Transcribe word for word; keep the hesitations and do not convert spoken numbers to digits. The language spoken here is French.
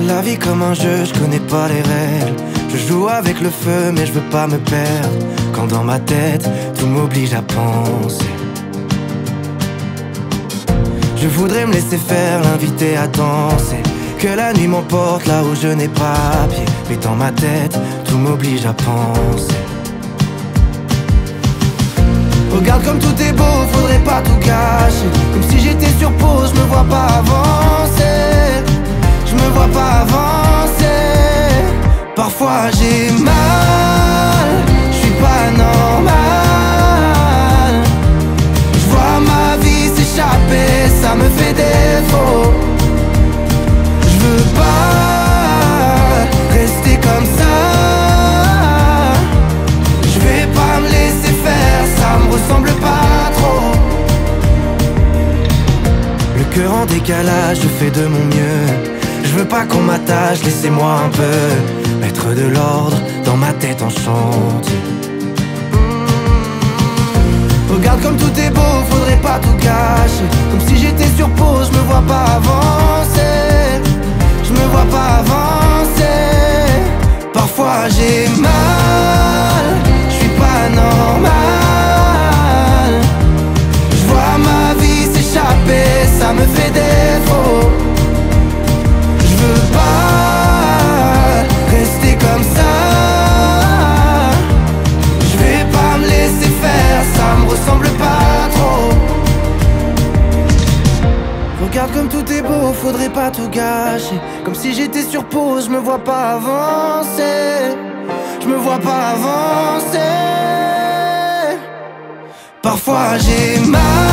la vie comme un jeu, je connais pas les règles. Je joue avec le feu mais je veux pas me perdre. Quand dans ma tête tout m'oblige à penser. Je voudrais me laisser faire, l'inviter à danser. Que la nuit m'emporte là où je n'ai pas pied. Mais dans ma tête tout m'oblige à penser. Regarde comme tout est beau, faudrait pas tout gâcher. Comme si j'étais sur pause, je me vois pas avancer. Je me vois pas avancer. Parfois j'ai mal, je suis pas normal. Je vois ma vie s'échapper, ça me fait défaut. Je veux pas rester comme ça. Je vais pas me laisser faire, ça me ressemble pas trop. Le cœur en décalage, je fais de mon mieux. Je veux pas qu'on m'attache, laissez-moi un peu mettre de l'ordre dans ma tête en chantier. Regarde comme tout est beau, faudrait pas tout gâcher. Comme si j'étais sur pause, je me vois pas avancer. Je me vois pas avancer. Parfois j'ai mal, je suis pas normal. Je vois ma vie s'échapper, ça me fait défaut. Je veux pas rester comme ça. Je vais pas me laisser faire, ça me ressemble pas trop. Regarde comme tout est beau, faudrait pas tout gâcher. Comme si j'étais sur pause, je me vois pas avancer. Je me vois pas avancer. Parfois j'ai mal.